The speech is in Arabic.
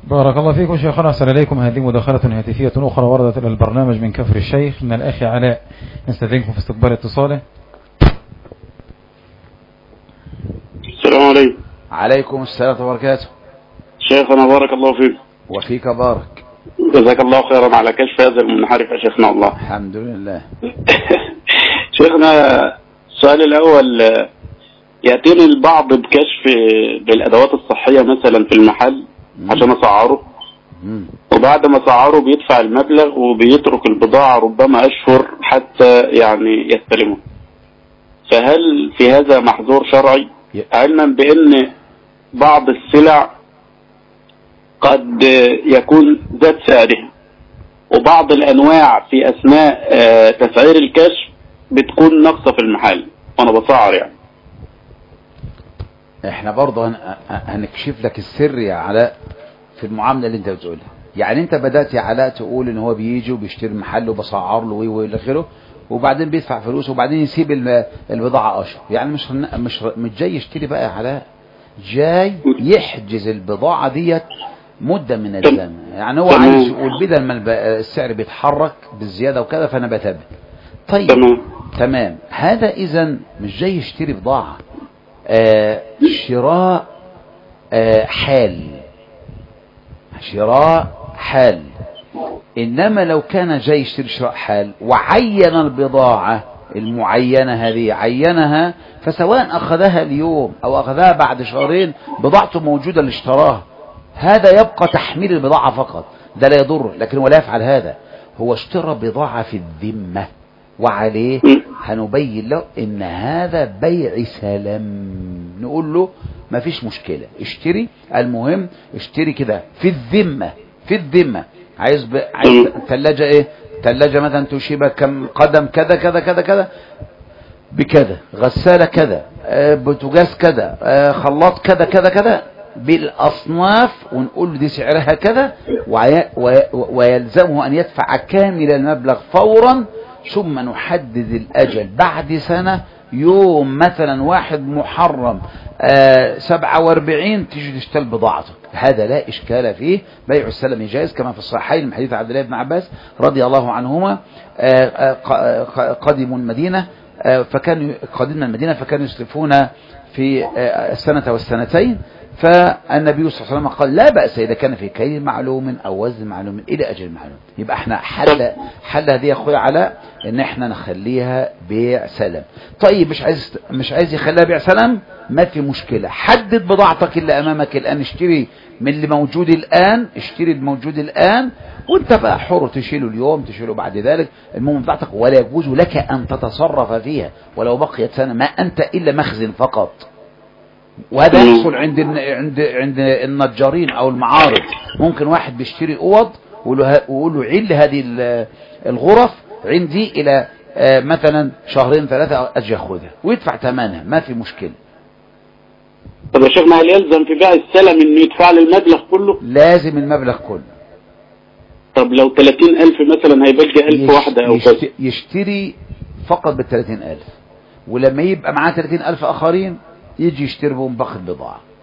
بارك الله فيكم شيخنا. أحسن إليكم. هذه مداخلة هاتفية أخرى وردت إلى البرنامج من كفر الشيخ من الأخ علاء، نستأذنكم في استقبال اتصاله. السلام عليكم. عليكم السلام ورحمة الله وبركاته. شيخنا بارك الله فيك. وفيك بارك. جزاك الله خيرا على كشف هذا المنحرف يا شيخنا الله. الحمد لله. شيخنا السؤال الأول، يأتيني البعض بكشف بالأدوات الصحية مثلا في المحل عشان أسعره، وبعد ما أسعره بيدفع المبلغ وبيترك البضاعة ربما أشهر حتى يعني يستلمه، فهل في هذا محظور شرعي؟ علما بأن بعض السلع قد يكون ذات سعرها، وبعض الأنواع في أثناء تسعير الكشف بتكون ناقصة في المحل وأنا بسعر يعني. احنا برضه هنكشف لك السر يا علاء في المعاملة اللي انت بتقولها. يعني انت بدأت يا علاء تقول ان هو بيجي وبيشتري محل وبسعر له والى اخره، وبعدين بيدفع فلوس وبعدين يسيب البضاعة اشهر. يعني مش جاي يشتري بقى يا علاء، جاي يحجز البضاعة ديت مدة من الزمن. يعني هو عايز يقول بدل ما السعر بيتحرك بالزيادة وكذا فانا بتابع. طيب تمام. هذا اذا مش جاي يشتري بضاعة، شراء حال، شراء حال. انما لو كان جاي يشتري شراء حال وعين البضاعة المعينة هذه، عينها، فسواء اخذها اليوم او اخذها بعد شهرين بضاعته موجودة اللي اشتراها، هذا يبقى تحميل البضاعة فقط، ده لا يضر. لكن هو لا يفعل هذا، هو اشترى بضاعة في الذمة وعليه هنبين له ان هذا بيع سلام. نقول له ما فيش مشكلة، اشتري، المهم اشتري كده في الذمة، في الذمة. عايز ثلاجة ايه؟ ثلاجة مثلا توشيبا كم قدم كذا كذا كذا كذا بكذا، غسالة كذا، بوتاجاز كذا، خلاط كذا كذا كذا، بالاصناف، ونقول له دي سعرها كذا، ويلزمه ان يدفع كامل المبلغ فورا، ثم نحدد الاجل بعد سنة، يوم مثلا 1 محرم 47 تيجي تشتري بضاعتك. هذا لا اشكال فيه، بيع السلم جائز كما في الصحيحين من حديث عبد الله بن عباس رضي الله عنهما. قدموا المدينة قدمنا المدينة فكانوا يسلفون في السنة والسنتين، فالنبي صلى الله عليه وسلم قال لا بأس إذا كان في كيل معلوم أو وزن معلوم إلى أجل معلوم. يبقى احنا حل هذه يا أخويا علاء إن احنا نخليها بيع سلم. طيب مش عايز يخليها بيع سلم، ما في مشكلة، حدد بضاعتك اللي أمامك الآن، اشتري من اللي موجود الآن، اشتري الموجود الآن، وانت بقى حر تشيله اليوم تشيله بعد ذلك، المهم بضاعتك، ولا يجوز لك أن تتصرف فيها ولو بقيت سنة، ما أنت إلا مخزن فقط. وهذا يحصل عند النجارين او المعارض. ممكن واحد بيشتري اوض ويقول له عين هذه الغرف عندي الى مثلا 2 3 اجي اخذها ويدفع ثمنها، ما في مشكله. طب يا شيخنا هل يلزم في بيع السلم انه يدفع لي المبلغ كله؟ لازم المبلغ كله. طب لو 30,000 مثلا هيبقى 1000 واحدة او كذا؟ يشتري فقط بال 30,000، ولما يبقى معاه 30,000 اخرين يجي يشتري بهم باقي البضاعة.